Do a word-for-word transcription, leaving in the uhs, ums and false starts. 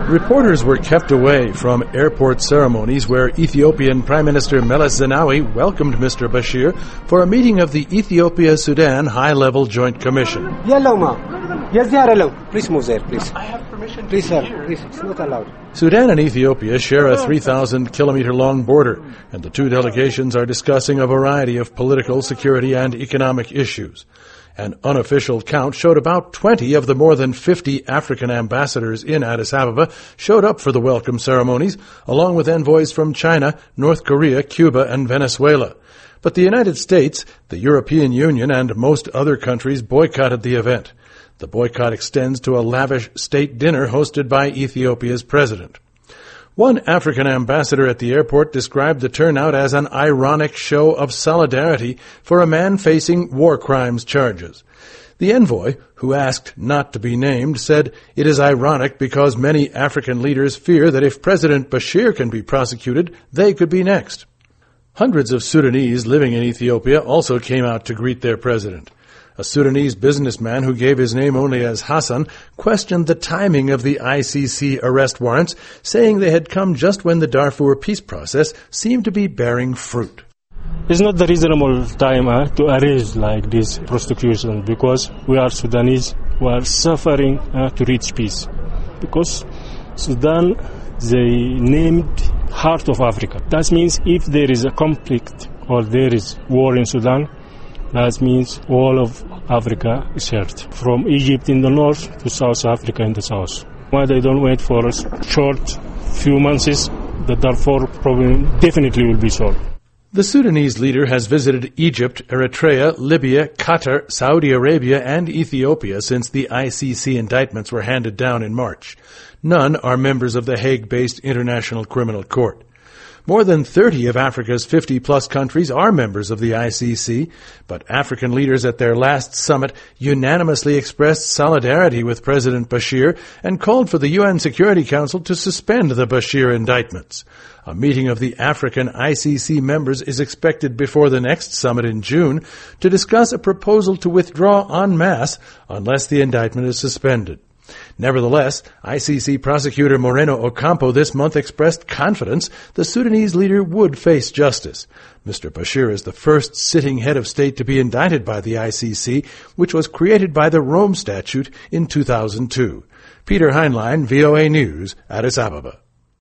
Reporters were kept away from airport ceremonies where Ethiopian Prime Minister Meles Zenawi welcomed Mister Bashir for a meeting of the Ethiopia-Sudan High-Level Joint Commission. Please move there, please. I have permission please, sir. Please, it's not allowed. Sudan and Ethiopia share a three thousand kilometer long border, and the two delegations are discussing a variety of political, security, and economic issues. An unofficial count showed about twenty of the more than fifty African ambassadors in Addis Ababa showed up for the welcome ceremonies, along with envoys from China, North Korea, Cuba, and Venezuela. But the United States, the European Union, and most other countries boycotted the event. The boycott extends to a lavish state dinner hosted by Ethiopia's president. One African ambassador at the airport described the turnout as an ironic show of solidarity for a man facing war crimes charges. The envoy, who asked not to be named, said it is ironic because many African leaders fear that if President Bashir can be prosecuted, they could be next. Hundreds of Sudanese living in Ethiopia also came out to greet their president. A Sudanese businessman who gave his name only as Hassan questioned the timing of the I C C arrest warrants, saying they had come just when the Darfur peace process seemed to be bearing fruit. It's not the reasonable time uh, to arrest like this prosecution because we are Sudanese who are suffering uh, to reach peace. Because Sudan, they named heart of Africa. That means if there is a conflict or there is war in Sudan, that means all of Africa is hurt, from Egypt in the north to South Africa in the south. Why they don't wait for a short few months, the Darfur problem definitely will be solved. The Sudanese leader has visited Egypt, Eritrea, Libya, Qatar, Saudi Arabia, and Ethiopia since the I C C indictments were handed down in March. None are members of the Hague-based International Criminal Court. More than thirty of Africa's fifty-plus countries are members of the I C C, but African leaders at their last summit unanimously expressed solidarity with President Bashir and called for the U N Security Council to suspend the Bashir indictments. A meeting of the African I C C members is expected before the next summit in June to discuss a proposal to withdraw en masse unless the indictment is suspended. Nevertheless, I C C prosecutor Moreno Ocampo this month expressed confidence the Sudanese leader would face justice. Mister Bashir is the first sitting head of state to be indicted by the I C C, which was created by the Rome Statute in two thousand two. Peter Heinlein, V O A News, Addis Ababa.